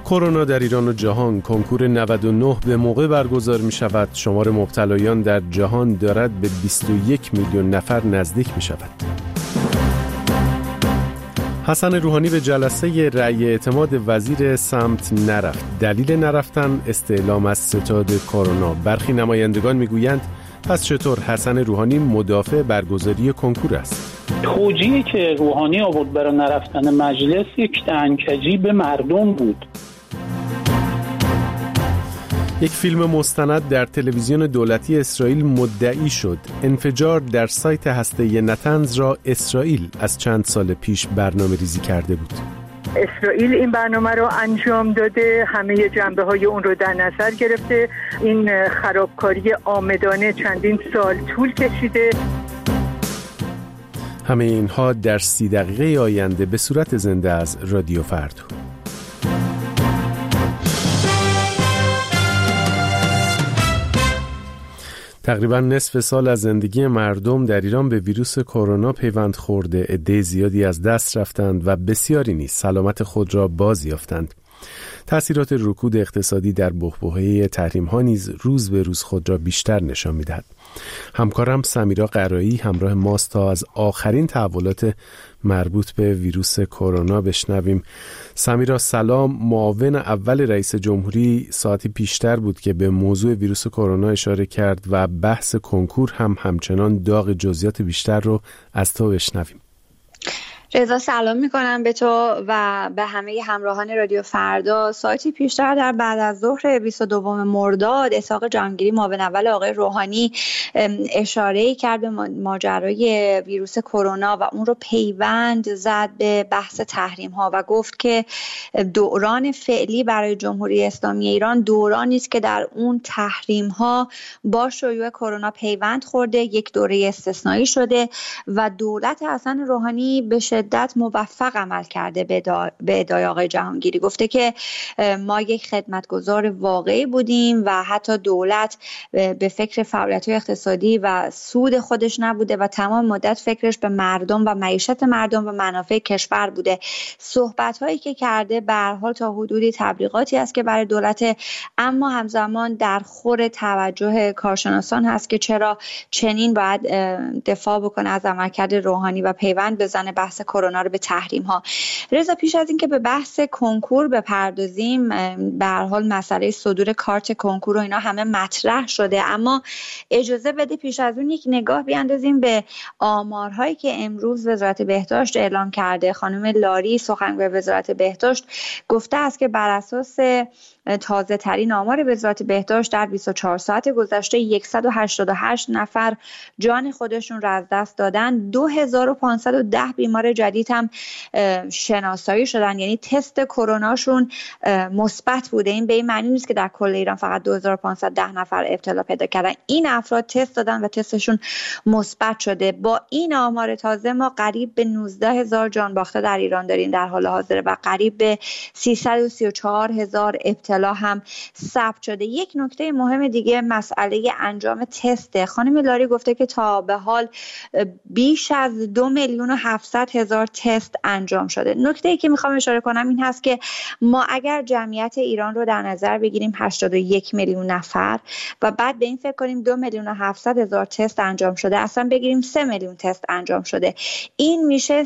کرونا در ایران و جهان، کنکور 99 به موقع برگزار می شود. شمار مبتلایان در جهان دارد به 21 میلیون نفر نزدیک می شود. حسن روحانی به جلسه رأی اعتماد وزیر سمت نرفت. دلیل نرفتن استعلام از ستاد کرونا. برخی نمایندگان میگویند پس چطور حسن روحانی مدافع برگزاری کنکور است؟ توجیهی که روحانی آورد برای نرفتن مجلس یک دهنکجی به مردم بود. یک فیلم مستند در تلویزیون دولتی اسرائیل مدعی شد انفجار در سایت هسته‌ای نتنز را اسرائیل از چند سال پیش برنامه ریزی کرده بود. اسرائیل این برنامه رو انجام داده، همه جنبه‌های اون رو در نظر گرفته. این خرابکاری عامدانه چندین سال طول کشیده. همه اینها در 30 دقیقه آینده به صورت زنده از رادیو فردا. تقریبا نصف سال از زندگی مردم در ایران به ویروس کرونا پیوند خورده. عده زیادی از دست رفتند و بسیاری نیز سلامت خود را باز یافتند. تأثیرات رکود اقتصادی در بحبوحه تحریم‌ها نیز روز به روز خود را بیشتر نشان می‌دهد. همکارم سمیرا قرایی همراه ماست تا از آخرین تحولات مربوط به ویروس کرونا بشنویم. سمیرا سلام. معاون اول رئیس جمهوری ساعتی پیشتر بود که به موضوع ویروس کرونا اشاره کرد و بحث کنکور هم همچنان داغ جزئیات بیشتر رو از تو بشنویم. رضا سلام میکنم به تو و به همه همراهان رادیو فردا. ساعتی پیشتر در بعد از ظهر 22 مرداد اسحاق جهانگیری معاون اول آقای روحانی اشاره کرد به ماجرای ویروس کرونا و اون رو پیوند زد به بحث تحریم ها و گفت که دوران فعلی برای جمهوری اسلامی ایران دورانی است که در اون تحریم ها با شیوع کرونا پیوند خورده، یک دوره استثنایی شده و دولت حسن روحانی به شدت موفق عمل کرده. به ادعای آقای جهانگیری گفته که ما یک خدمتگزار واقعی بودیم و حتی دولت به فکر فعالیت‌های اقتصادی و سود خودش نبوده و تمام مدت فکرش به مردم و معیشت مردم و منافع کشور بوده. صحبت‌هایی که کرده به هر حال تا حدودی تبلیغاتی است که برای دولت، اما همزمان در خور توجه کارشناسان هست که چرا چنین باید دفاع بکنه از عملکرد روحانی و پیوند بزنه بحث کرونا رو به تحریم ها. رضا پیش از این که به بحث کنکور بپردازیم، به هر حال مسئله صدور کارت کنکور و اینا همه مطرح شده، اما اجازه بده پیش از اون یک نگاه بیاندازیم به آمارهایی که امروز وزارت بهداشت اعلام کرده. خانم لاری سخنگوی وزارت بهداشت گفته است که بر اساس تازه ترین آمار وزارت بهداشت در 24 ساعت گذشته 188 نفر جان خودشون را از دست دادن. 2510 بیمار جدید هم شناسایی شدن، یعنی تست کروناشون مثبت بوده. این به این معنی نیست که در کل ایران فقط 2510 نفر ابتلا پیدا کردن. این افراد تست دادن و تستشون مثبت شده. با این آمار تازه ما قریب به 19000 جان باخته در ایران داریم در حال حاضر و قریب به 334000 ابتلا هم ثبت شده. یک نکته مهم دیگه مسئله انجام تست. خانم لاری گفته که تا به حال بیش از 2,700,000 تست انجام شده. نکته‌ای که میخوام اشاره کنم این هست که ما اگر جمعیت ایران رو در نظر بگیریم 81 میلیون نفر و بعد به این فکر کنیم 2,700,000 تست انجام شده، اصلا بگیریم 3 میلیون تست انجام شده، این میشه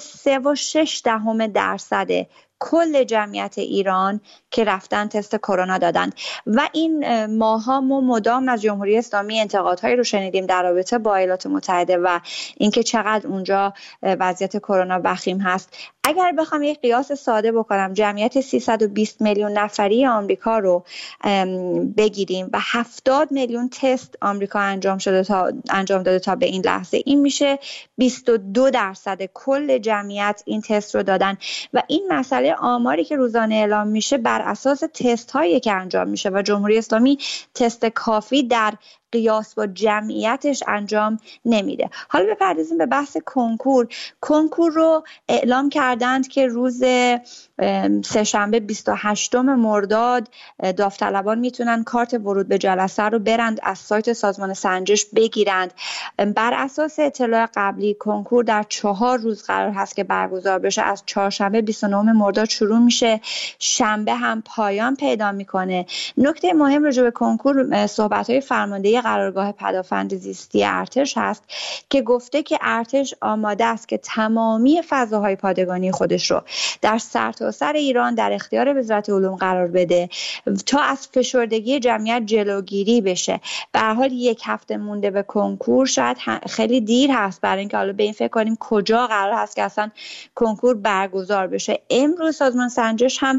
3.6% کل جمعیت ایران که رفتن تست کرونا دادن. و این ماها ما مدام از جمهوری اسلامی انتقادهایی رو شنیدیم در رابطه با ایالات متحده و اینکه چقدر اونجا وضعیت کرونا وخیم هست. اگر بخوام یک قیاس ساده بکنم، جمعیت 320 میلیون نفری آمریکا رو بگیریم و 70 میلیون تست آمریکا انجام داده تا به این لحظه، این میشه 22% کل جمعیت این تست رو دادن. و این مسئله آماری که روزانه اعلام میشه بر اساس تست هایی که انجام میشه و جمهوری اسلامی تست کافی در قیاس با جمعیتش انجام نمیده. حالا بپردازیم به بحث کنکور رو اعلام کردند که روز سه‌شنبه 28 مرداد داوطلبان میتونن کارت ورود به جلسه رو برند از سایت سازمان سنجش بگیرند. بر اساس اطلاع قبلی کنکور در 4 روز قرار هست که برگزار بشه. از چهارشنبه 29 مرداد شروع میشه، شنبه هم پایان پیدا میکنه. نکته مهم راجع به کنکور صحبت‌های فرمانده قرارگاه پدافند زیستی ارتش هست که گفته که ارتش آماده است که تمامی فضاهای پادگانی خودش رو در سرتاسر ایران در اختیار وزارت علوم قرار بده تا از فشردگی جمعیت جلوگیری بشه. به هر حال 1 هفته مونده به کنکور، شاید خیلی دیر هست برای اینکه حالا به این فکر کنیم کجا قرار هست که اصلا کنکور برگزار بشه. امروز سازمان سنجش هم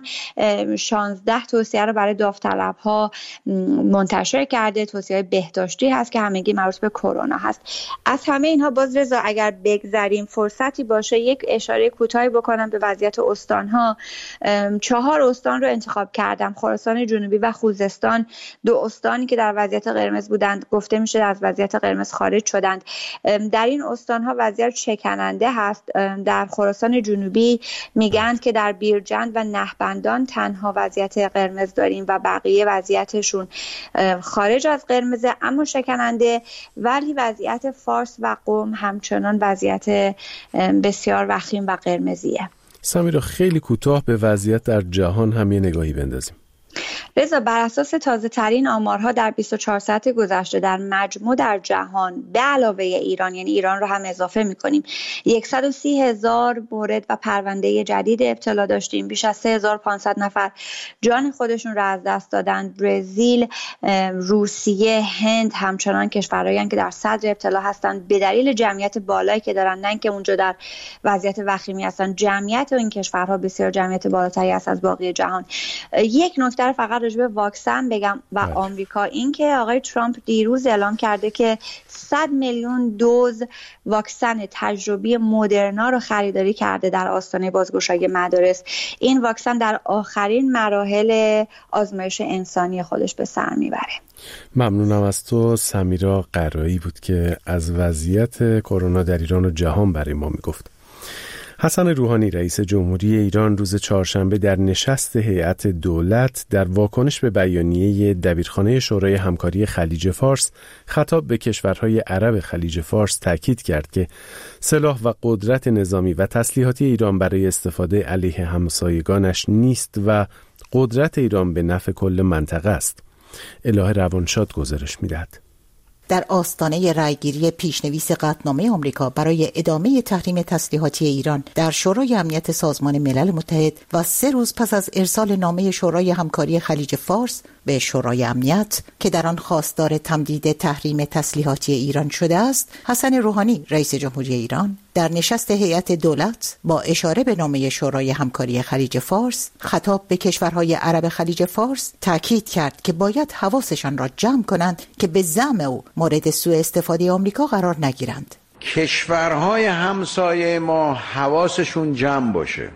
16 توصیه رو برای داوطلب‌ها منتشر کرده. توصیه‌های بهداشتی هست که همگی مربوط به کرونا هست. از همه اینها باز رضا اگر بگذریم فرصتی باشه یک اشاره کوتاهی بکنم به وضعیت استان‌ها. 4 استان رو انتخاب کردم، خراسان جنوبی و خوزستان. 2 استانی که در وضعیت قرمز بودند گفته میشه از وضعیت قرمز خارج شدند. در این استان‌ها وضعیت شکننده هست. در خراسان جنوبی میگن که در بیرجند و نهبندان تنها وضعیت قرمز داریم و بقیه وضعیتشون خارج از قرمز اما شکننده، ولی وضعیت فارس و قم همچنان وضعیت بسیار وخیم و قرمزیه. سمیرا خیلی کوتاه به وضعیت در جهان هم یه نگاهی بندازیم. رضا بر اساس تازه ترین آمارها در 24 ساعت گذشته در مجموع در جهان به علاوه ایران، یعنی ایران رو هم اضافه میکنیم، 130,000 مورد و پرونده جدید ابتلا داشتیم. بیش از 3,500 نفر جان خودشون رو از دست دادن. برزیل، روسیه، هند همچنان کشورهایی که در صدر ابتلا هستند به دلیل جمعیت بالایی که دارن، نه اینکه اونجا در وضعیت وخیمی هستن. جمعیت این کشورها بسیار جمعیت بالاتری است از باقی جهان. یک نکته فقط راجع به واکسن بگم و آمریکا، این که آقای ترامپ دیروز اعلام کرده که 100 میلیون دوز واکسن تجربی مدرنا رو خریداری کرده در آستانه بازگشایی مدارس. این واکسن در آخرین مراحل آزمایش انسانی خودش به سر میبره. ممنونم از تو. سمیرا قرایی بود که از وضعیت کرونا در ایران و جهان برای ما میگفت. حسن روحانی رئیس جمهوری ایران روز چهارشنبه در نشست هیئت دولت در واکنش به بیانیه دبیرخانه شورای همکاری خلیج فارس خطاب به کشورهای عرب خلیج فارس تاکید کرد که سلاح و قدرت نظامی و تسلیحاتی ایران برای استفاده علیه همسایگانش نیست و قدرت ایران به نفع کل منطقه است. الهه روانشاد گزارش می‌دهد. در آستانه رأیگیری پیشنویس قطعنامه آمریکا برای ادامه تحریم تسلیحاتی ایران در شورای امنیت سازمان ملل متحد و 3 روز پس از ارسال نامه شورای همکاری خلیج فارس به شورای امنیت که در آن خواستار تمدید تحریم تسلیحاتی ایران شده است، حسن روحانی رئیس جمهوری ایران در نشست هیئت دولت با اشاره به نامه شورای همکاری خلیج فارس خطاب به کشورهای عرب خلیج فارس تاکید کرد که باید حواسشان را جمع کنند که به زعم او مورد سوء استفاده آمریکا قرار نگیرند. کشورهای همسایه ما حواسشون جمع باشه،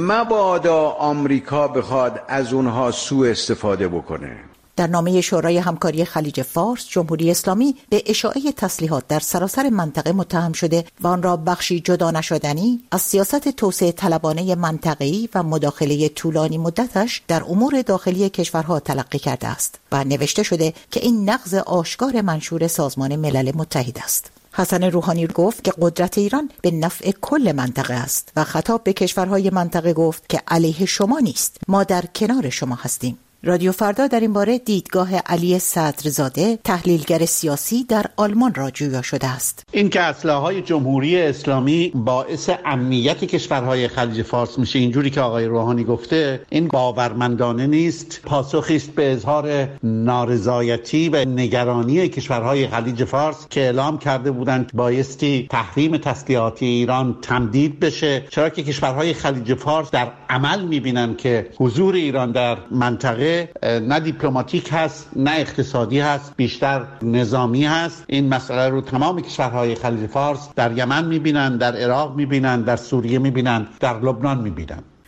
مبادا آمریکا بخواد از اونها سوء استفاده بکنه. در نامه شورای همکاری خلیج فارس، جمهوری اسلامی به اشاعه تسلیحات در سراسر منطقه متهم شده و آن را بخشی جدا نشدنی از سیاست توسعه طلبانه منطقه‌ای و مداخله طولانی مدتش در امور داخلی کشورها تلقی کرده است و نوشته شده که این نقض آشکار منشور سازمان ملل متحد است. حسن روحانی گفت که قدرت ایران به نفع کل منطقه است و خطاب به کشورهای منطقه گفت که علیه شما نیست، ما در کنار شما هستیم. رادیو فردا در این باره دیدگاه علی صدرزاده، تحلیلگر سیاسی در آلمان را جویا شده است. این که اسلحه‌های جمهوری اسلامی باعث امنیت کشورهای خلیج فارس میشه، اینجوری که آقای روحانی گفته، این باورمندانه نیست. پاسخی است به اظهار نارضایتی و نگرانی کشورهای خلیج فارس که اعلام کرده بودند بایستی تحریم تسلیحاتی ایران تمدید بشه، چرا که کشورهای خلیج فارس در عمل میبینن که حضور ایران در منطقه نه دیپلماتیک هست، نه اقتصادی هست، بیشتر نظامی هست. این مسئله رو تمام کشورهای خلیج فارس در یمن میبینن، در عراق میبینن، در سوریه میبینن، در لبنان میبینن.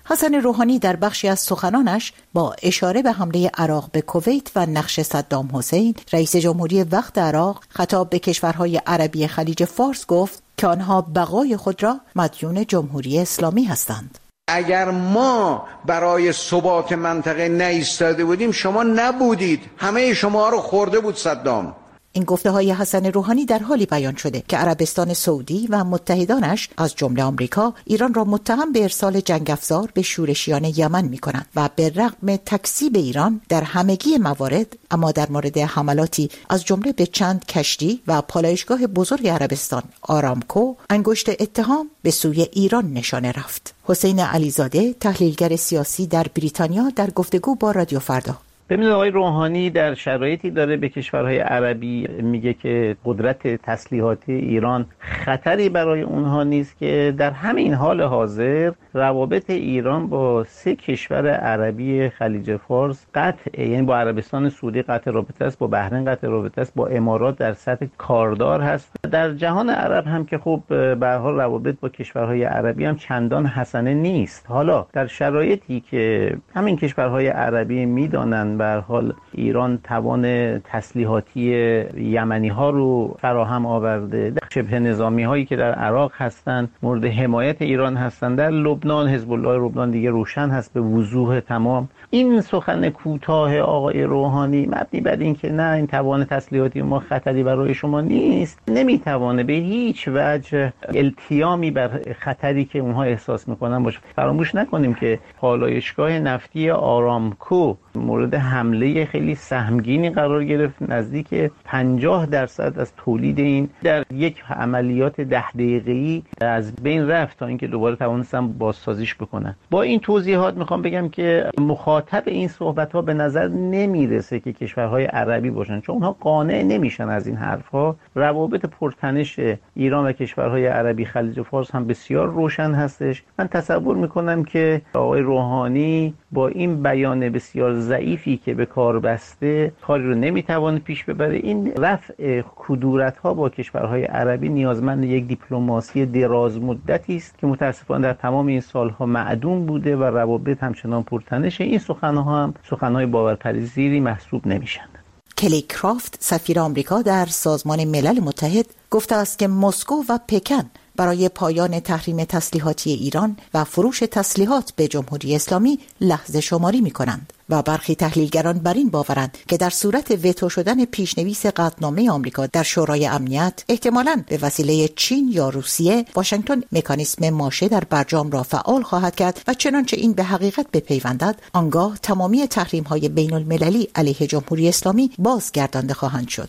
حسن روحانی در بخشی از سخنانش با اشاره به حمله عراق به کویت و نقش صدام حسین رئیس جمهوری وقت عراق خطاب به کشورهای عربی خلیج فارس گفت که آنها بقای خود را مدیون جمهوری اسلامی هستند. اگر ما برای ثبات منطقه نایستاده بودیم شما نبودید، همه شما رو خورده بود صدام. این گفته های حسن روحانی در حالی بیان شده که عربستان سعودی و متحدانش از جمله آمریکا ایران را متهم به ارسال جنگ افزار به شورشیان یمن می کنند و به رغم تکذیب ایران در همگی موارد، اما در مورد حملاتی از جمله به چند کشتی و پالایشگاه بزرگ عربستان آرامکو انگشت اتهام به سوی ایران نشانه رفت. حسین علیزاده تحلیلگر سیاسی در بریتانیا در گفتگو با رادیو فردا: ببینید آقای روحانی در شرایطی داره به کشورهای عربی میگه که قدرت تسلیحاتی ایران خطری برای اونها نیست که در همین حال حاضر روابط ایران با 3 کشور عربی خلیج فارس قطع، یعنی با عربستان سعودی قطع رابطه است، با بحرین قطع رابطه است، با امارات در سطح کاردار هست. در جهان عرب هم که خب به هر حال روابط با کشورهای عربی هم چندان حسنه نیست. حالا در شرایطی که همین کشورهای عربی میدانن به هر حال ایران توان تسلیحاتی یمنی ها رو فراهم آورده، شبه نظامی هایی که در عراق هستند مورد حمایت ایران هستند، در لبنان حزب الله لبنان دیگه روشن هست به وضوح تمام. این سخن کوتاه آقای روحانی مبنی بر این که نه این توان تسلیحاتی ما خطری برای شما نیست، نمیتوانه به هیچ وجه التیامی بر خطری که اونها احساس میکنن باشه. فراموش نکنیم که پالایشگاه نفتی آرامکو مورد حمله خیلی سهمگینی قرار گرفت، نزدیک 50% از تولید این در یک عملیات 10 دقیقه‌ای از بین رفت تا اینکه دوباره توانستن بازسازیش بکنن. با این توضیحات میخوام بگم که مخاطب این صحبت‌ها به نظر نمیرسه که کشورهای عربی باشن، چون اونها قانع نمیشن از این حرف‌ها. روابط پرتنش ایران و کشورهای عربی خلیج فارس هم بسیار روشن هستش. من تصور میکنم که آقای روحانی با این بیان بسیار ضعیفی که به کار بسته کاری رو نمیتوانه پیش ببره. این رفع کدورت‌ها با کشورهای عربی نیازمند یک دیپلماسی دراز مدتی است که متاسفانه در تمام این سالها معدوم بوده و روابط همچنان پرتنشه. این سخن‌ها هم سخن‌های باورپذیری محسوب نمیشن. کلی کرافت سفیر آمریکا در سازمان ملل متحد گفته است که مسکو و پکن برای پایان تحریم تسلیحاتی ایران و فروش تسلیحات به جمهوری اسلامی لحظه شماری می کنند و برخی تحلیلگران بر این باورند که در صورت وتو شدن پیشنویس قطعنامه آمریکا در شورای امنیت احتمالاً به وسیله چین یا روسیه واشنگتن مکانیسم ماشه در برجام را فعال خواهد کرد و چنانچه این به حقیقت بپیوندد آنگاه تمامی تحریم‌های بین المللی علیه جمهوری اسلامی بازگردانده خواهند شد.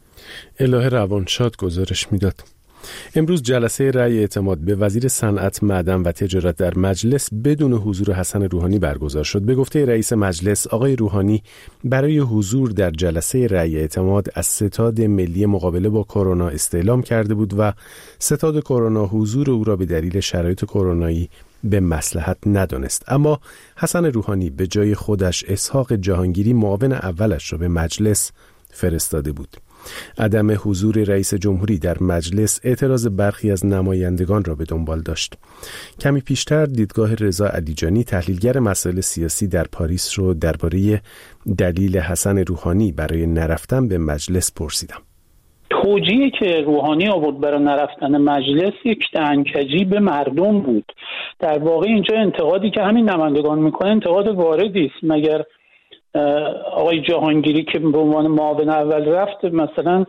الهه روانشاد گزارش میداد. امروز جلسه رأی اعتماد به وزیر صنعت، معدن و تجارت در مجلس بدون حضور حسن روحانی برگزار شد. به گفته رئیس مجلس آقای روحانی برای حضور در جلسه رأی اعتماد از ستاد ملی مقابله با کرونا استعلام کرده بود و ستاد کرونا حضور او را به دلیل شرایط کرونایی به مصلحت ندانست. اما حسن روحانی به جای خودش اسحاق جهانگیری معاون اولش را به مجلس فرستاده بود. عدم حضور رئیس جمهوری در مجلس اعتراض برخی از نمایندگان را به دنبال داشت. کمی پیشتر دیدگاه رضا علیجانی تحلیلگر مسائل سیاسی در پاریس رو درباره دلیل حسن روحانی برای نرفتن به مجلس پرسیدم. توجیهی که روحانی آورد برای نرفتن مجلس یک دهنکجی به مردم بود. در واقع اینجا انتقادی که همین نمایندگان میکنه انتقاد واردی است. مگر آقای جهانگیری که به عنوان معاون اول رفت مثلا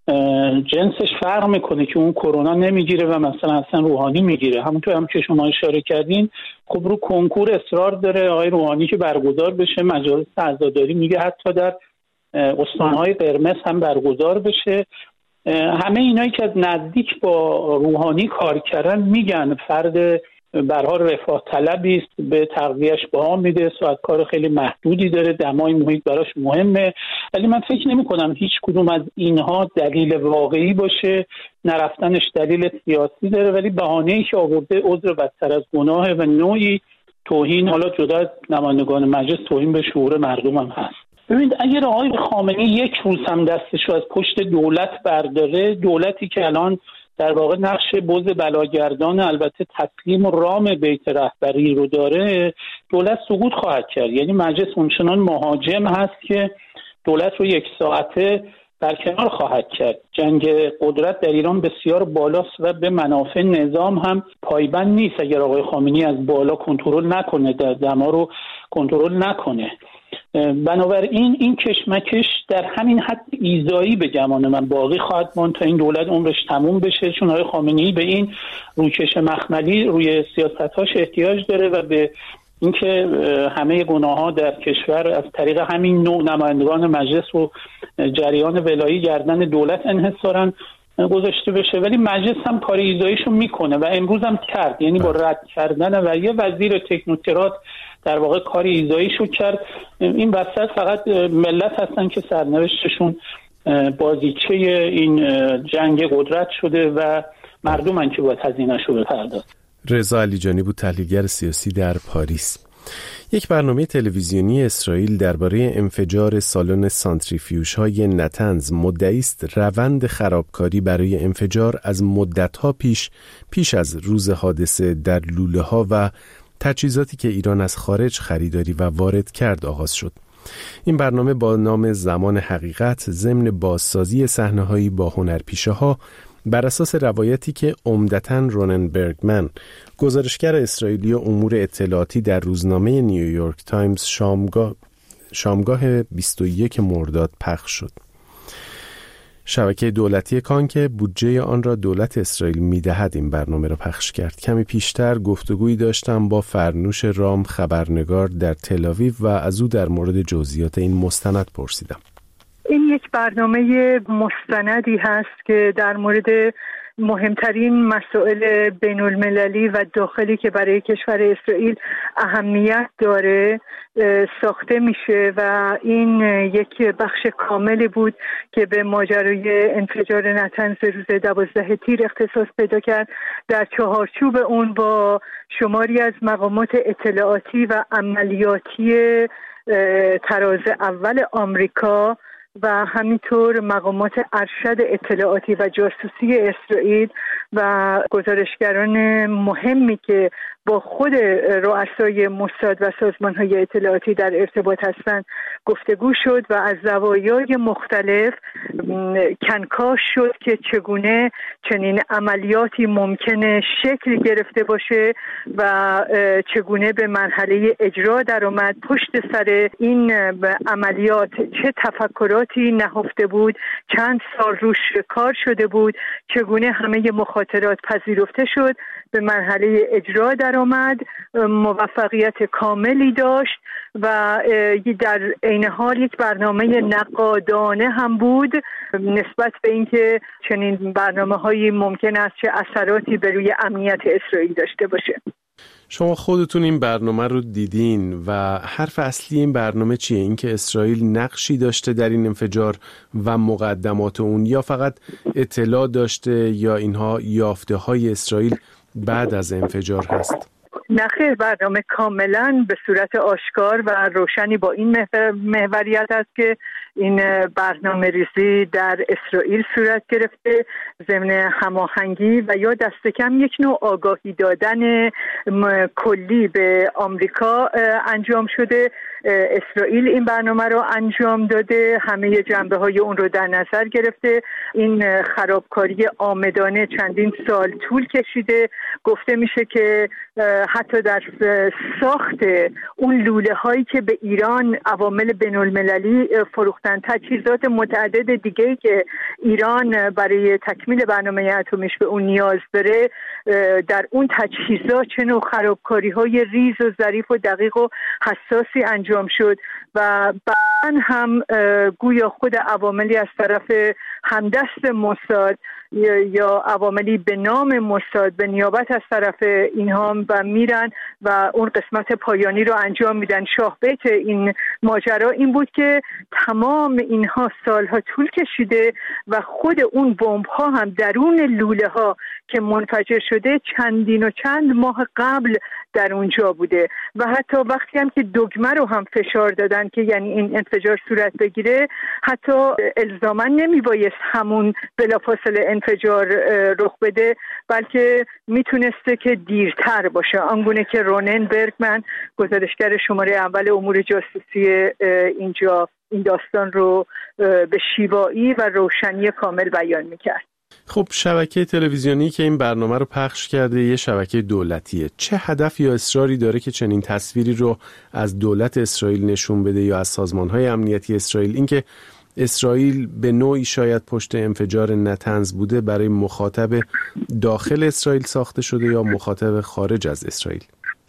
جنسش فرق میکنه که اون کرونا نمیگیره و مثلا اصلا روحانی میگیره؟ همونطور هم که شما اشاره کردین خب رو کنکور اصرار داره آقای روحانی که برگزار بشه. مجالس عزاداری میگه حتی در استانهای قرمز هم برگزار بشه. همه اینایی که از نزدیک با روحانی کار کردن میگن فرد به هر حال رفاه طلبی است، به تغذیه‌اش بها میده، ساعت کار خیلی محدودی داره، دمای محیط براش مهمه. ولی من فکر نمی‌کنم هیچ کدوم از اینها دلیل واقعی باشه. نرفتنش دلیل سیاسی داره، ولی بهانه‌ای که آورده عذر بدتر از گناه و نوعی توهین، حالا جدا از نمایندگان مجلس، توهین به شعور مردم هم هست. ببینید اگر آقای خامنه‌ای یک روز هم دستش رو از پشت دولت برداره، دولتی که الان در واقع نقش بز بلاگردان البته تسلیم و رام بیت رهبری رو داره، دولت سقوط خواهد کرد. یعنی مجلس اونچنان مهاجم هست که دولت رو یک ساعته برکنار خواهد کرد. جنگ قدرت در ایران بسیار بالاست و به منافع نظام هم پایبند نیست. اگر آقای خامنه‌ای از بالا کنترل نکنه، دما رو کنترل نکنه، بنابراین این کشمکش در همین حد ایذایی به گمان من باقی خواهد ماند تا این دولت عمرش تموم بشه، چون آقای خامنه‌ای به این روکش مخملی روی سیاست‌هاش احتیاج داره و به اینکه همه گناه‌ها در کشور از طریق همین نوع نمایندگان مجلس و جریان ولایی گردن دولت انحصاراً گذاشته بشه. ولی مجلس هم کار ایذاییشو میکنه و امروز هم کرد، یعنی با رد کردن و یه وزیر تکنوکرات در واقع کار ایذاییشو کرد. این وسط فقط ملت هستن که سرنوشتشون بازیچه این جنگ قدرت شده و مردمن که باید هزینه‌شو بپردازن. رضا علیجانی بود، تحلیلگر سیاسی در پاریس. یک برنامه تلویزیونی اسرائیل درباره انفجار سالن سانتریفیوژهای نتنز مدعی است روند خرابکاری برای انفجار از مدت‌ها پیش از روز حادثه در لوله‌ها و تجهیزاتی که ایران از خارج خریداری و وارد کرد آغاز شد. این برنامه با نام زمان حقیقت ضمن بازسازی صحنه‌هایی با هنرپیشه‌ها بر اساس روایتی که عمدتاً رونن برگمن، گزارشگر اسرائیلی امور اطلاعاتی در روزنامه نیویورک تایمز شامگاه 21 مرداد پخش شد. شبکه دولتی کان که بودجه آن را دولت اسرائیل می‌دهد این برنامه را پخش کرد. کمی پیشتر گفتگویی داشتم با فرنوش رام، خبرنگار در تل‌آویو، و از او در مورد جزئیات این مستند پرسیدم. این یک برنامه مستندی هست که در مورد مهمترین مسائل بین المللی و داخلی که برای کشور اسرائیل اهمیت داره ساخته میشه و این یک بخش کاملی بود که به ماجرای انفجار نتنز روز 12 تیر اختصاص پیدا کرد. در چهارچوب اون با شماری از مقامات اطلاعاتی و عملیاتی تراز اول آمریکا و همینطور مقامات ارشد اطلاعاتی و جاسوسی اسرائیل و گزارشگران مهمی که با خود رؤسای موساد و سازمان‌های اطلاعاتی در ارتباط هستند گفتگو شد و از زوایای مختلف کنکاش شد که چگونه چنین عملیاتی ممکنه شکل گرفته باشه و چگونه به مرحله اجرا در آمد. پشت سر این عملیات چه تفکراتی نهفته بود، چند سال روش کار شده بود، چگونه همه مخاطرات پذیرفته شد، به مرحله اجرا در آمد، موفقیت کاملی داشت و در عین حال یک برنامه نقادانه هم بود نسبت به اینکه چنین برنامه‌هایی ممکن است چه اثراتی بر روی امنیت اسرائیل داشته باشه. شما خودتون این برنامه رو دیدین و حرف اصلی این برنامه چیه؟ اینکه اسرائیل نقشی داشته در این انفجار و مقدمات اون، یا فقط اطلاع داشته، یا اینها یافته های اسرائیل بعد از انفجار هست؟ نخیر، برنامه کاملا به صورت آشکار و روشنی با این محوریت است که این برنامه ریزی در اسرائیل صورت گرفته ضمن هماهنگی و یا دست کم یک نوع آگاهی دادن کلی به آمریکا انجام شده. اسرائیل این برنامه رو انجام داده، همه جنبه های اون رو در نظر گرفته. این خرابکاری عامدانه چندین سال طول کشیده. گفته میشه که حتی در ساخت اون لوله هایی که به ایران عوامل بین المللی فروختن، تجهیزات متعدد دیگه‌ای که ایران برای تکمیل برنامه اتمیش به اون نیاز داره، در اون تجهیزات چه نوع خرابکاری های ریز و ظریف و دقیق و حساسی انجام شد و بعداً هم گویا خود عواملی از طرف همدست موساد یا عواملی به نام موساد به نیابت از طرف اینها و میرن و اون قسمت پایانی رو انجام میدن. شاهبیت این ماجرا این بود که تمام اینها سالها طول کشیده و خود اون بمب ها هم درون لوله ها که منفجر شده چندین و چند ماه قبل در اونجا بوده و حتی وقتی هم که دگمه رو هم فشار دادن که یعنی این انفجار صورت بگیره، حتی الزاما نمیبایست همون بلافاصله انفجار رخ بده، بلکه میتونسته که دیرتر باشه، آنگونه که رونن برگمن گزارشگر شماره اول امور جاسوسی اینجا این داستان رو به شیوایی و روشنی کامل بیان میکرد. خب شبکه تلویزیونی که این برنامه رو پخش کرده یه شبکه دولتیه، چه هدف یا اصراری داره که چنین تصویری رو از دولت اسرائیل نشون بده یا از سازمان‌های امنیتی اسرائیل؟ اینکه اسرائیل به نوعی شاید پشت انفجار نتنز بوده برای مخاطب داخل اسرائیل ساخته شده یا مخاطب خارج از اسرائیل؟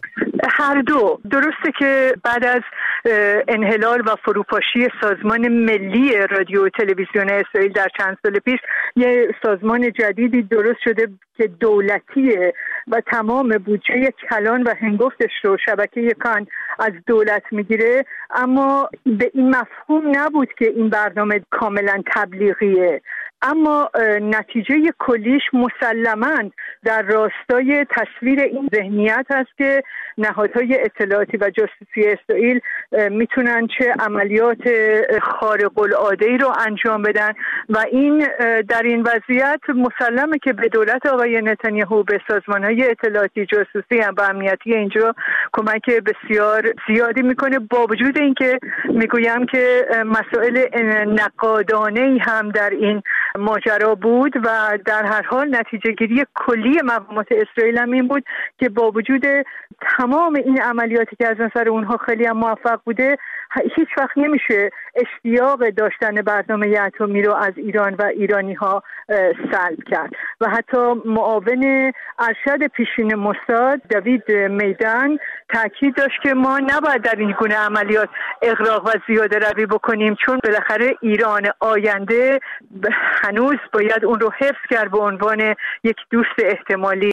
هر دو. درسته که بعد از انحلال و فروپاشی سازمان ملی رادیو و تلویزیون اسرائیل در چند سال پیش یه سازمان جدیدی درست شده که دولتیه و تمام بودجه کلان و هنگفتش رو شبکه کان از دولت میگیره، اما به این مفهوم نبود که این برنامه کاملا تبلیغیه. اما نتیجه کلیش مسلماً در راستای تصویر این ذهنیت هست که نهادهای اطلاعاتی و جاسوسی اسرائیل میتونن چه عملیات خارق العاده‌ای رو انجام بدن و این در این وضعیت مسلمه که به دولت آقای نتانیاهو، به سازمانهای اطلاعاتی جاسوسی و امنیتی اینجا کمک بسیار زیادی میکنه، با وجود اینکه میگویم که مسائل نقادانه‌ای هم در این ماجرا بود و در هر حال نتیجه گیری کلی مقامات اسرائیل هم این بود که با وجود تمام این عملیاتی که از نظر اونها خیلی هم موفق بوده، هیچ وقت نمیشه اشتیاق داشتن برنامه اتمی رو از ایران و ایرانی ها سلب کرد. و حتی معاون ارشد پیشین موساد دوید میدان تاکید داشت که ما نباید در این گونه عملیات اغراق و زیاده روی بکنیم، چون بالاخره ایران آینده هنوز باید اون رو حفظ کرد به عنوان یک دوست احتمالی.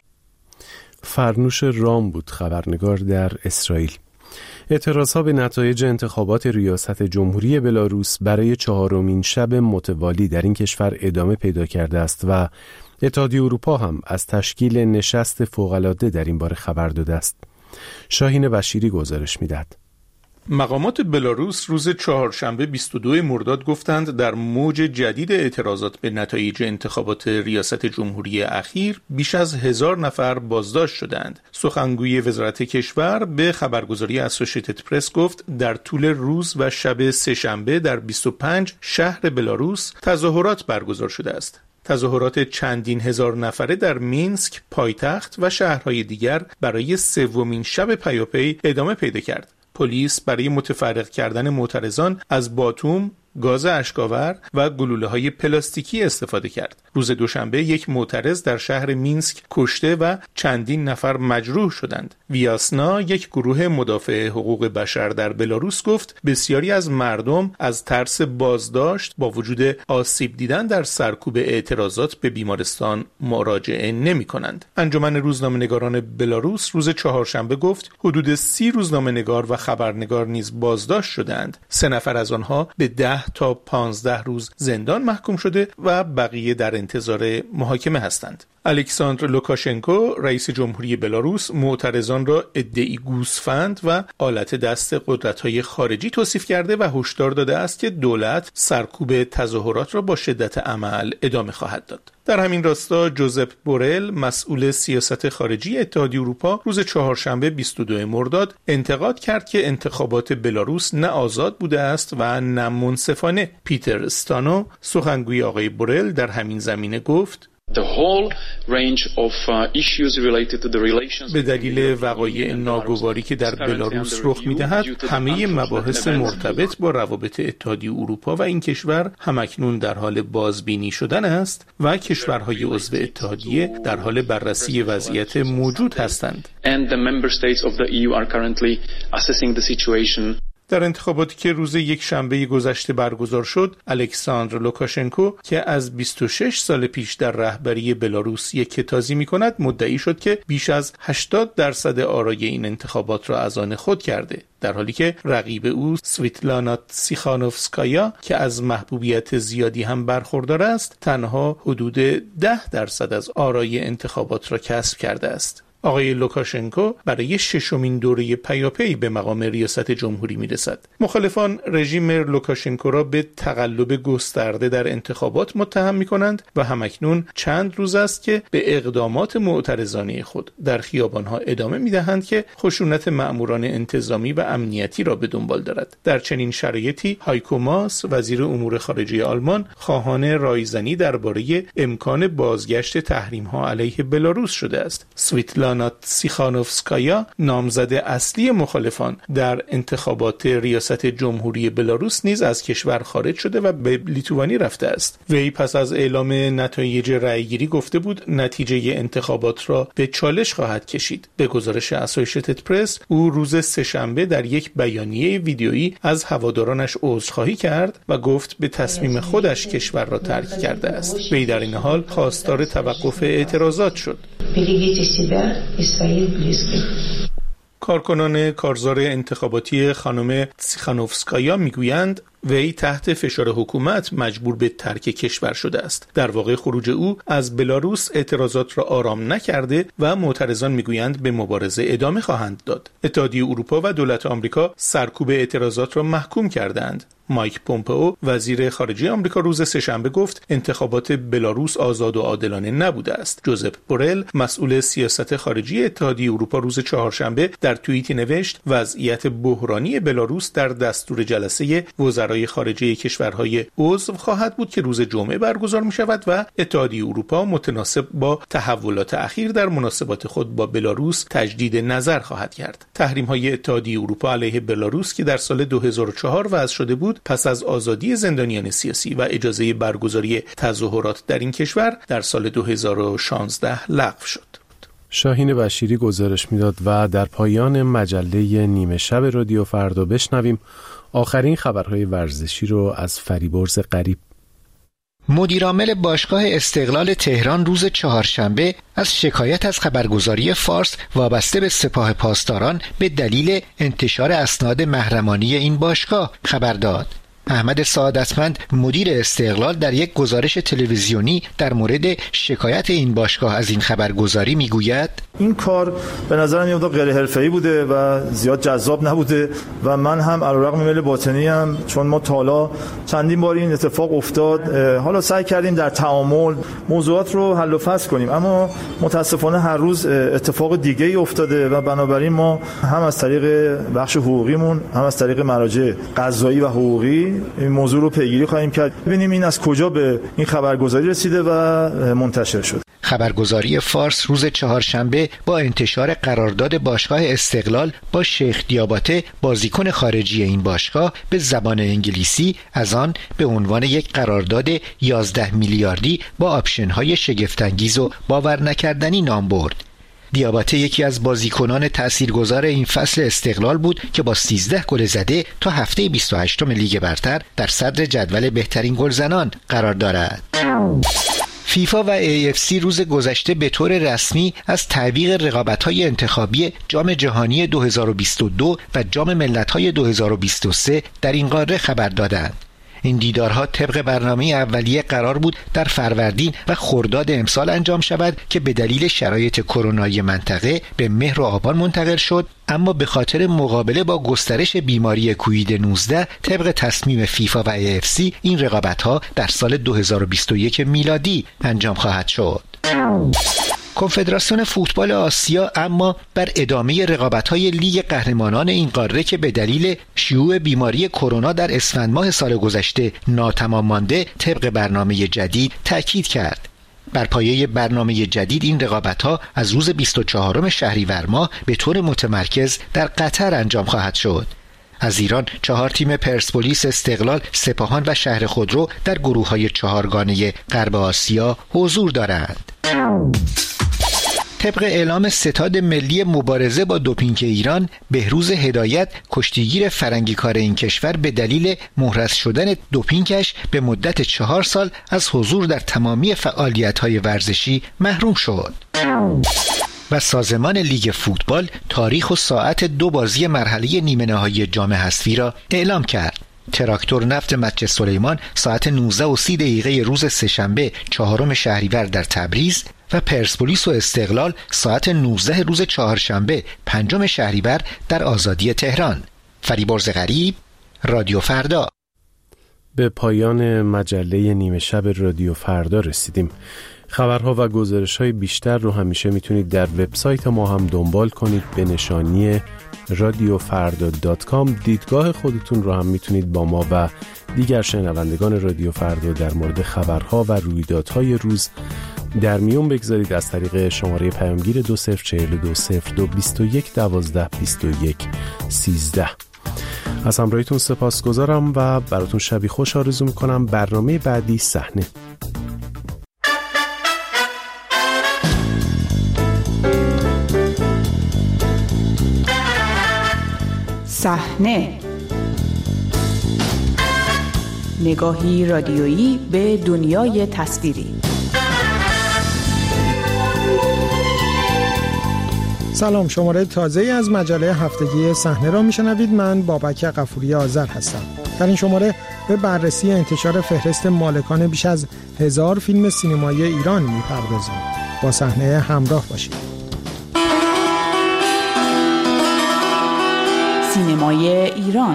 فرنوش رام بود، خبرنگار در اسرائیل. اعتراضها به نتایج انتخابات ریاست جمهوری بلاروس برای 4مین شب متوالی در این کشور ادامه پیدا کرده است و اتحادیه اروپا هم از تشکیل نشست فوق‌العاده در این باره خبر داده است. شاهین بشیری گزارش می‌دهد. مقامات بلاروس روز چهارشنبه 22 مرداد گفتند در موج جدید اعتراضات به نتایج انتخابات ریاست جمهوری اخیر بیش از 1000 نفر بازداشت شدند. سخنگوی وزارت کشور به خبرگزاری اسوسییتد پرس گفت در طول روز و شب سه‌شنبه در 25 شهر بلاروس تظاهرات برگزار شده است. تظاهرات چندین هزار نفره در مینسک پایتخت و شهرهای دیگر برای 3مین شب پیاپی ادامه پیدا کرد. پلیس برای متفرق کردن معترضان از باتوم، گاز اشک‌آور و گلوله‌های پلاستیکی استفاده کرد. روز دوشنبه یک معترض در شهر مینسک کشته و چندین نفر مجروح شدند. ویاسنا، یک گروه مدافع حقوق بشر در بلاروس، گفت بسیاری از مردم از ترس بازداشت با وجود آسیب دیدن در سرکوب اعتراضات به بیمارستان مراجعه نمی‌کنند. انجمن روزنامه‌نگاران بلاروس روز چهارشنبه گفت حدود 30 روزنامه‌نگار و خبرنگار نیز بازداشت شدند. 3 نفر از آنها به 10 تا 15 روز زندان محکوم شده و بقیه در انتظار محاکمه هستند. الکساندر لوکاشنکو، رئیس جمهوری بلاروس، معترضان را ادعی گوسفند و آلت دست قدرت‌های خارجی توصیف کرده و هشدار داده است که دولت سرکوب تظاهرات را با شدت عمل ادامه خواهد داد. در همین راستا جوزپ بورل، مسئول سیاست خارجی اتحادیه اروپا، روز چهارشنبه 22 مرداد انتقاد کرد که انتخابات بلاروس نه آزاد بوده است و نه منصفانه. پیتر استانو، سخنگوی آقای بورل، در همین زمینه گفت به دلیل وقایع ناگواری که در بلاروس رخ می‌دهد، همه مباحث مرتبط با روابط اتحادیه اروپا و این کشور همکنون در حال بازبینی شدن است و کشورهای عضو اتحادیه در حال بررسی وضعیت موجود هستند. در انتخاباتی که روز یک شنبه گذشته برگزار شد، الکساندر لوکاشنکو که از 26 سال پیش در رهبری بلاروس یکتازی می‌کند، مدعی شد که بیش از 80% آرای این انتخابات را از آن خود کرده، در حالی که رقیب او سویتلانا تسیخانوفسکایا که از محبوبیت زیادی هم برخوردار است، تنها حدود 10% از آرای انتخابات را کسب کرده است. آقای لوکاشنکو برای 6مین دوره پیاپی به مقام ریاست جمهوری میرسد. مخالفان رژیم لوکاشنکو را به تقلب گسترده در انتخابات متهم میکنند و همکنون چند روز است که به اقدامات معترضانه خود در خیابانها ادامه میدهند که خشونت مأموران انتظامی و امنیتی را به دنبال دارد. در چنین شرایطی هایکو ماس وزیر امور خارجه آلمان خواهان رایزنی درباره امکان بازگشت تحریم‌ها علیه بلاروس شده است. سویتلانا تسیخانوفسکایا نامزد اصلی مخالفان در انتخابات ریاست جمهوری بلاروس نیز از کشور خارج شده و به لیتوانی رفته است. وی پس از اعلام نتایج رأیگیری گفته بود نتیجه انتخابات را به چالش خواهد کشید. به گزارش اسوشییتد پرس او روز سه‌شنبه در یک بیانیه ویدیویی از هوادارانش عذرخواهی کرد و گفت به تصمیم خودش کشور را ترک کرده است. وی در این حال خواستار توقف اعتراضات شد. کارکنان کارزار انتخاباتی خانم تسیخانوفسکایا میگویند وی تحت فشار حکومت مجبور به ترک کشور شده است. در واقع خروج او از بلاروس اعتراضات را آرام نکرده و معترضان میگویند به مبارزه ادامه خواهند داد. اتحادیه اروپا و دولت آمریکا سرکوب اعتراضات را محکوم کردند. مایک پومپئو وزیر خارجه آمریکا روز سه‌شنبه گفت انتخابات بلاروس آزاد و عادلانه نبوده است. جوزپ بورل مسئول سیاست خارجی اتحادیه اروپا روز چهارشنبه در توییتی نوشت وضعیت بحرانی بلاروس در دستور جلسه وزرای خارجه کشورهای عضو خواهد بود که روز جمعه برگزار می شود و اتحادیه اروپا متناسب با تحولات اخیر در مناسبات خود با بلاروس تجدید نظر خواهد کرد. تحریم‌های اتحادیه اروپا علیه بلاروس که در سال 2004 وضع شده بود پس از آزادی زندانیان سیاسی و اجازه برگزاری تظاهرات در این کشور در سال 2016 لغو شد. شاهین بشیری گزارش میداد و در پایان مجله نیمه شب رادیو فردا بشنویم آخرین خبرهای ورزشی رو از فریبرز غریب. مدیرعامل باشگاه استقلال تهران روز چهارشنبه از شکایت از خبرگزاری فارس وابسته به سپاه پاسداران به دلیل انتشار اسناد محرمانه این باشگاه خبر داد. احمد سعادتمند مدیر استقلال در یک گزارش تلویزیونی در مورد شکایت این باشگاه از این خبرگزاری میگوید این کار به نظر میاد غیر حرفه‌ای بوده و زیاد جذاب نبوده و من هم علیرغم میل باطنی هم چون ما تا حالا چندین بار این اتفاق افتاد حالا سعی کردیم در تعامل موضوعات رو حل و فصل کنیم اما متاسفانه هر روز اتفاق دیگه‌ای افتاده و بنابراین ما هم از طریق بخش حقوقیمون هم از طریق مراجع قضایی و حقوقی این موضوع رو پیگیری خواهیم کرد ببینیم این از کجا به این خبرگزاری رسیده و منتشر شد. خبرگزاری فارس روز چهارشنبه با انتشار قرارداد باشگاه استقلال با شیخ دیاباته بازیکن خارجی این باشگاه به زبان انگلیسی از آن به عنوان یک قرارداد 11 میلیاردی با آپشن‌های شگفت‌انگیز و باور نکردنی نام برد. دیاباته یکی از بازیکنان تاثیرگذار این فصل استقلال بود که با 13 گل زده تا هفته 28 لیگ برتر در صدر جدول بهترین گلزنان قرار دارد. فیفا و AFC روز گذشته به طور رسمی از تعویق رقابت‌های انتخابی جام جهانی 2022 و جام ملت‌های 2023 در این قاره خبر دادند. این دیدارها طبق برنامه اولیه قرار بود در فروردین و خرداد امسال انجام شود که به دلیل شرایط کرونایی منطقه به مهر و آبان منتقل شد اما به خاطر مقابله با گسترش بیماری کووید 19 طبق تصمیم فیفا و AFC این رقابت‌ها در سال 2021 میلادی انجام خواهد شد. کنفدراسیون فوتبال آسیا اما بر ادامه رقابت‌های لیگ قهرمانان این قاره که به دلیل شیوع بیماری کرونا در اسفند ماه سال گذشته ناتمام مانده طبق برنامه جدید تأکید کرد. بر پایه برنامه جدید این رقابت‌ها از روز 24 شهریور ماه به طور متمرکز در قطر انجام خواهد شد. از ایران 4 تیم پرسپولیس، استقلال، سپاهان و شهر خودرو در گروه‌های 4گانه غرب آسیا حضور دارند. طبق اعلام ستاد ملی مبارزه با دوپینگ ایران، بهروز هدایت کشتیگیر فرنگیکار این کشور به دلیل مهرس شدن دوپینگش به مدت 4 سال از حضور در تمامی فعالیت‌های ورزشی محروم شد. و سازمان لیگ فوتبال تاریخ و ساعت 2 بازی مرحله نیمه نهایی جام حذفی را اعلام کرد. تراکتور نفت مسجد سلیمان ساعت 19:30 روز سه‌شنبه 4 شهریور در تبریز و پرسپولیس و استقلال ساعت 19 روز چهارشنبه 5 شهریور در آزادی تهران. فریبرز غریب، رادیو فردا. به پایان مجله نیمه شب رادیو فردا رسیدیم. خبرها و گزارش‌های بیشتر رو همیشه میتونید در وبسایت ما هم دنبال کنید به نشانی radiofarda.com. دیدگاه خودتون رو هم میتونید با ما و دیگر شنوندگان رادیو فردا در مورد خبرها و رویدادهای روز در میون بگذارید از طریق شماره پیامگیر 20420221122113. از همراهیتون سپاسگزارم و براتون شبی خوش آرزو میکنم. برنامه بعدی صحنه. صحنه، نگاهی رادیویی به دنیای تصویری. سلام، شماره تازه‌ای از مجله هفتگی صحنه را میشنوید. من بابک غفوری آذر هستم. در این شماره به بررسی انتشار فهرست مالکان بیش از 1000 فیلم سینمایی ایران میپردازیم. با صحنه همراه باشید. سینمای ایران.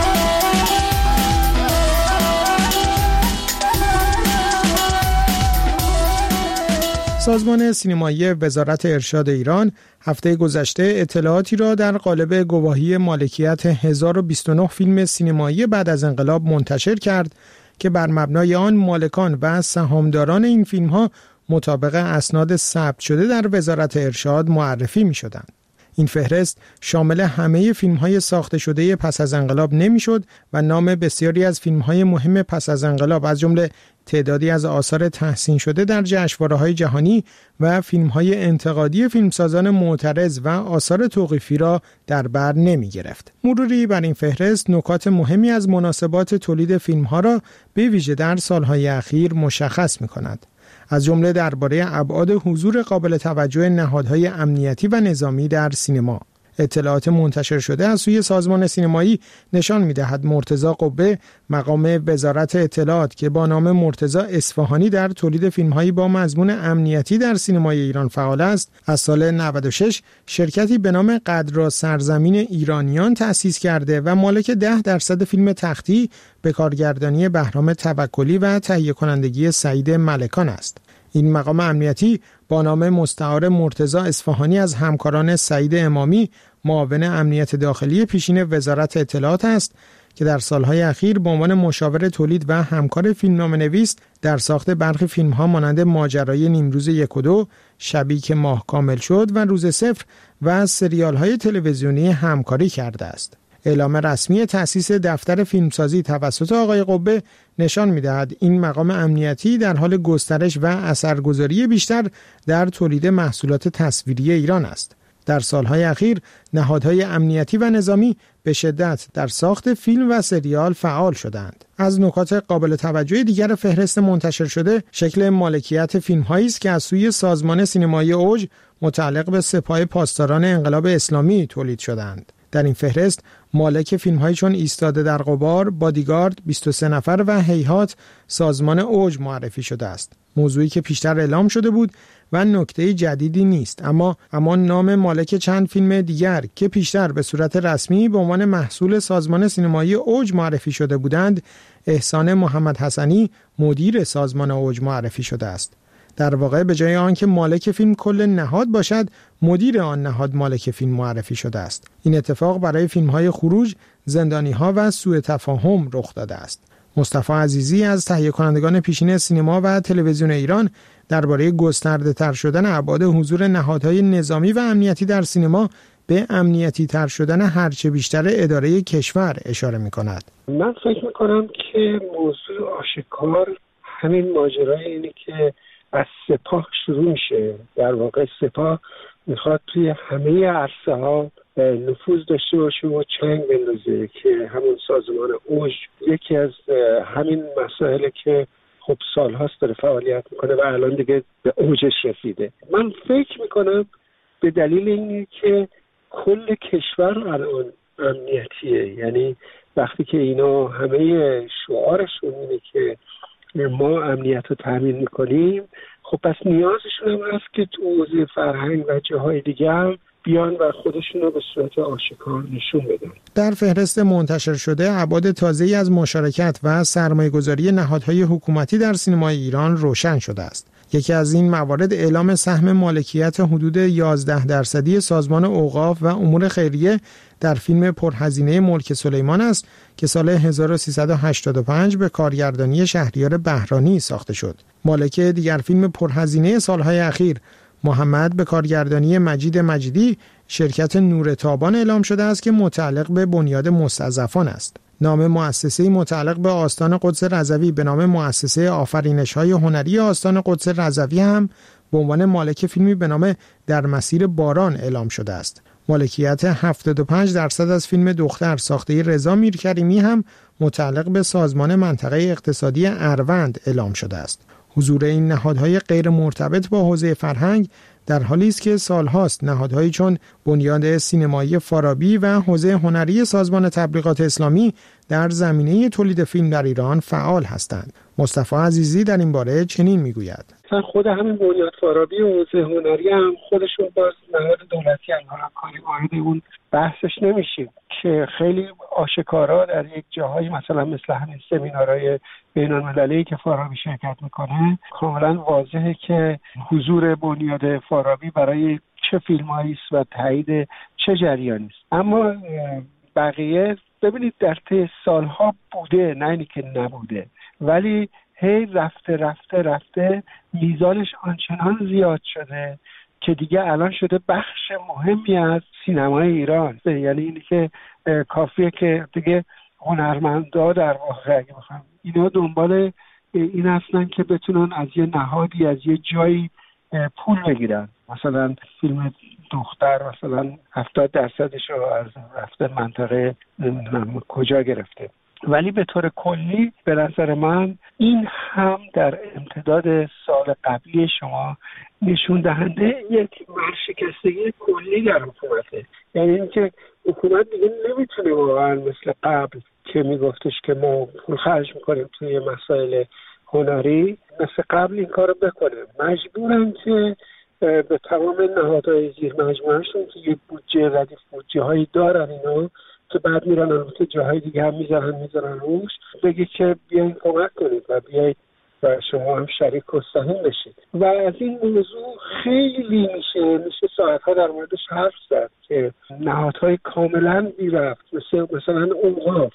سازمان سینمایی وزارت ارشاد ایران هفته گذشته اطلاعاتی را در قالب گواهی مالکیت 1029 فیلم سینمایی بعد از انقلاب منتشر کرد که بر مبنای آن مالکان و سهامداران این فیلم‌ها مطابق اسناد ثبت شده در وزارت ارشاد معرفی می‌شدند. این فهرست شامل همه فیلم‌های ساخته شده پس از انقلاب نمی‌شد و نام بسیاری از فیلم‌های مهم پس از انقلاب از جمله تعدادی از آثار تحسین شده در جشنواره‌های جهانی و فیلم‌های انتقادی فیلمسازان معترض و آثار توقیفی را در بر نمی‌گرفت. مروری بر این فهرست نکات مهمی از مناسبات تولید فیلم‌ها را به ویژه در سال‌های اخیر مشخص می‌کند. از جمله درباره ابعاد حضور قابل توجه نهادهای امنیتی و نظامی در سینما. اطلاعات منتشر شده از سوی سازمان سینمایی نشان می‌دهد مرتضی قبه مقام وزارت اطلاعات که با نام مرتضی اصفهانی در تولید فیلم‌هایی با مضمون امنیتی در سینمای ایران فعال است، از سال 96 شرکتی به نام قدرا سرزمین ایرانیان تأسیس کرده و مالک 10% فیلم تختی به کارگردانی بهرام توکلی و تهیه کنندگی سعید ملکان است. این مقام امنیتی با نام مستعار مرتضی اصفهانی از همکاران سعید امامی معاون امنیت داخلی پیشین وزارت اطلاعات است که در سالهای اخیر به عنوان مشاور تولید و همکار فیلمنامه‌نویس در ساخت برخی فیلم‌ها مانند ماجرای نیمروز 1 و 2، شبی که ماه کامل شد و روز صفر و سریال‌های تلویزیونی همکاری کرده است. اعلام رسمی تأسیس دفتر فیلمسازی توسط آقای قبه نشان می‌دهد این مقام امنیتی در حال گسترش و اثرگذاری بیشتر در تولید محصولات تصویری ایران است. در سالهای اخیر نهادهای امنیتی و نظامی به شدت در ساخت فیلم و سریال فعال شدند. از نکات قابل توجه دیگر فهرست منتشر شده شکل مالکیت فیلم‌هایی است که از سوی سازمان سینمایی اوج متعلق به سپاه پاسداران انقلاب اسلامی تولید شدند. در این فهرست مالک فیلم‌هایی چون ایستاده در غبار، بادیگارد، 23 نفر و هیهات سازمان اوج معرفی شده است. موضوعی که پیشتر اعلام شده بود و نکته جدیدی نیست، اما نام مالک چند فیلم دیگر که پیشتر به صورت رسمی به عنوان محصول سازمان سینمایی اوج معرفی شده بودند، احسان محمد حسنی مدیر سازمان اوج معرفی شده است. در واقع به جای آنکه مالک فیلم کل نهاد باشد، مدیر آن نهاد مالک فیلم معرفی شده است. این اتفاق برای فیلم‌های خروج، زندانی‌ها و سوء تفاهم رخ داده است. مصطفی عزیزی از تهیه کنندگان پیشین سینما و تلویزیون ایران درباره گسترده‌تر شدن ابعاد حضور نهادهای نظامی و امنیتی در سینما به امنیتی تر شدن هرچه بیشتر اداره کشور اشاره می‌کند. من فکر می‌کنم که موضوع آشکار همین ماجرای اینه که از سپاه شروع میشه. در واقع سپاه میخواد توی همه عرصه‌ها نفوذ داشته باشه و چنگ بندازه که همون سازمان اوج یکی از همین مسائلی که خب سال‌هاست داره فعالیت میکنه و الان دیگه به اوجش رسیده. من فکر میکنم به دلیل اینه که کل کشور الان امنیتیه، یعنی وقتی که اینا همه شعارشون اینه که ما امنیت رو تامین میکنیم، خب پس نیازشون هم هست که تو حوزه فرهنگ و جاهای دیگه هم بیان و خودشون رو به صورت آشکار نشون بدن. در فهرست منتشر شده ابعاد تازه‌ای از مشارکت و سرمایه‌گذاری نهادهای حکومتی در سینمای ایران روشن شده است. یکی از این موارد اعلام سهم مالکیت حدود 11% سازمان اوقاف و امور خیریه در فیلم پرهزینه ملک سلیمان است که سال 1385 به کارگردانی شهریار بهرانی ساخته شد. مالک دیگر فیلم پرهزینه سالهای اخیر محمد به کارگردانی مجید مجیدی شرکت نور تابان اعلام شده است که متعلق به بنیاد مستضعفان است. نام مؤسسه متعلق به آستان قدس رضوی به نام مؤسسه آفرینش‌های هنری آستان قدس رضوی هم به عنوان مالک فیلمی به نام در مسیر باران اعلام شده است. مالکیت 75% از فیلم دختر ساخته رضا میرکریمی هم متعلق به سازمان منطقه اقتصادی اروند اعلام شده است. حضور این نهادهای غیر مرتبط با حوزه فرهنگ در حالی است که سالهاست نهادهایی چون بنیاد سینمایی فارابی و حوزه هنری سازمان تبلیغات اسلامی در زمینه تولید فیلم در ایران فعال هستند. مصطفی عزیزی در این باره چنین میگوید: خود همین بنیاد فارابی و حوزه هنری هم خودشون باز نهاد دولتی انگار کاری وارد اون بحثش نمیشیم که خیلی آشکارا در یک جاهایی مثلا مثل همین سمینارهای بین‌المللی که فارابی شرکت میکنه کاملا واضحه که حضور بنیاد فارابی برای چه فیلمایی است و تایید چه جریانی است. اما بقیه ببینید در طی سالها بوده، نه اینی که نبوده، ولی هی رفته میزانش آنچنان زیاد شده که دیگه الان شده بخش مهمی از سینمای ایران. یعنی اینی که کافیه که دیگه هنرمندا در واقع اگه بخوام اینا دنبال این هستن که بتونن از یه نهادی از یه جایی پول بگیرن. مثلا فیلم دختر مثلا 70%ش رو از رفته منطقه کجا گرفته، ولی به طور کلی به نظر من این هم در امتداد سال قبلی شما نشون دهنده یک ورشکستگی کلی در حکومته. یعنی اینکه حکومت دیگه نمیتونه واقعا مثل قبل که میگفتش که ما پول خرج میکنیم توی مسائل هنری مثل قبل این کارو بکنه. مجبورن که به تمام نهادهای زیر مجموعهشون که یک بودجه ردیف بودجه هایی دارن اینا که بعد میرن البته جاهای دیگه هم میذارن روش، بگی که بیاین کمک کنید و بیایید و شما هم شریک و سهم بشید. و از این موضوع خیلی میشه ساعتها در موردش حرف زد که نهادهای کاملا بی ربط مثلا اوقاف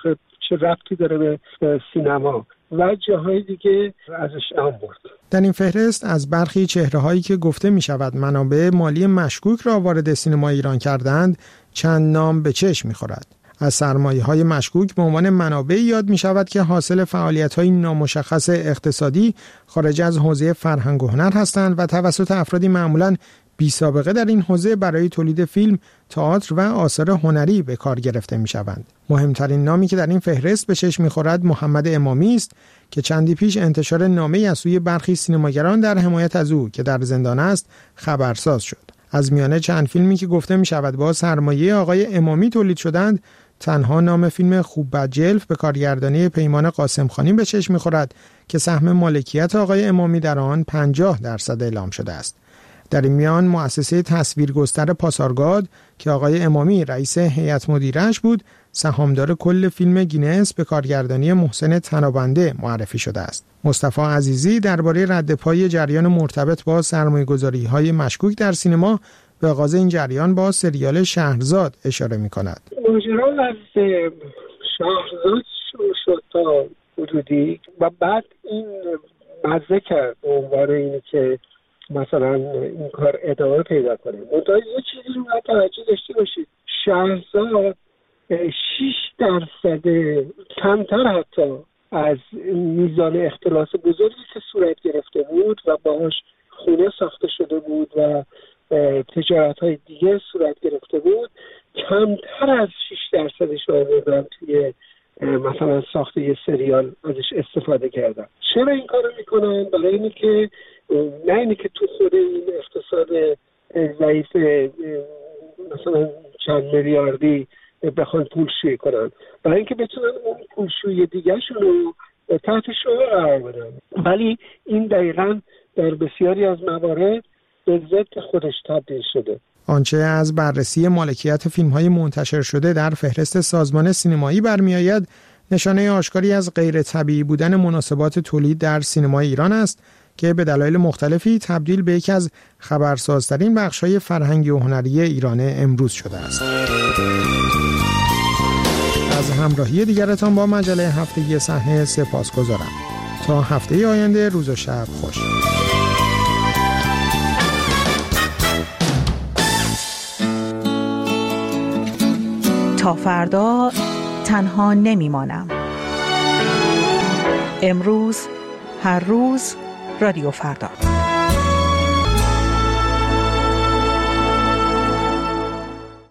چه ربطی داره به سینما و جاهای دیگه ازش نام برد. در این فهرست از برخی چهره‌هایی که گفته می‌شود منابع مالی مشکوک را وارد سینما ایران کردند چند نام به چشم می‌خورد. از سرمایه‌های مشکوک به عنوان منابع یاد می‌شود که حاصل فعالیت‌های نامشخص اقتصادی خارج از حوزه فرهنگ و هنر هستند و توسط افرادی معمولاً بی سابقه در این حوزه برای تولید فیلم، تئاتر و آثار هنری به کار گرفته می‌شوند. مهمترین نامی که در این فهرست به چشم می‌خورد محمد امامی است که چندی پیش انتشار نامه‌ای از سوی برخی سینماگران در حمایت از او که در زندان است خبرساز شد. از میانه چند فیلمی که گفته می‌شود با سرمایه آقای امامی تولید شدند، تنها نام فیلم خوب بد جلف به کارگردانی پیمان قاسمخانی به چشم می‌خورد که سهم مالکیت آقای امامی در آن 50% اعلام شده است. در این میان مؤسسه تصویرگستر پاسارگاد که آقای امامی رئیس هیئت مدیره‌اش بود، سهامدار کل فیلم گینس به کارگردانی محسن تنابنده معرفی شده است. مصطفی عزیزی درباره ردپای جریان مرتبط با سرمایه‌گذاری‌های مشکوک در سینما به آغاز این جریان با سریال شهرزاد اشاره می‌کند. ماجرا از شهرزاد شروع شد تا حدودی و بعد این مزه کرد به عنوان اینی که مثلا این کار ادامه پیدا کنه. منتها یه چیزی رو باید توجه داشته باشید، شهرزاد 6% کمتر حتی از میزان اختلاس بزرگی که صورت گرفته بود و باهاش خونه ساخته شده بود و تجارت‌های دیگه صورت گرفته بود، کمتر از 6%ش رو آوردن توی مثلا ساخت یه سریال ازش استفاده کردن. چرا این کارو میکنن؟ برای اینی که نه اینی که تو خود این اقتصاد ضعیف مثلا چند میلیاردی بخوان پولشویی کنن، برای اینکه بتونن اون پولشویی دیگرشون رو تحت شعار قرار بدن. ولی این دقیقاً در بسیاری از موارد به ضد خودش تبدیل شده. آنچه از بررسی مالکیت فیلم‌های منتشر شده در فهرست سازمان سینمایی برمی‌آید، نشانه آشکاری از غیر طبیعی بودن مناسبات تولید در سینمای ایران است که به دلایل مختلفی تبدیل به یکی از خبرسازترین بخش‌های فرهنگی و هنری ایران امروز شده است. از همراهی دیگرتان با مجله هفتگی صحنه سپاسگزارم. تا هفته آینده، روز و شب خوش. تا فردا تنها نمیمانم. امروز، هر روز، رادیو فردا.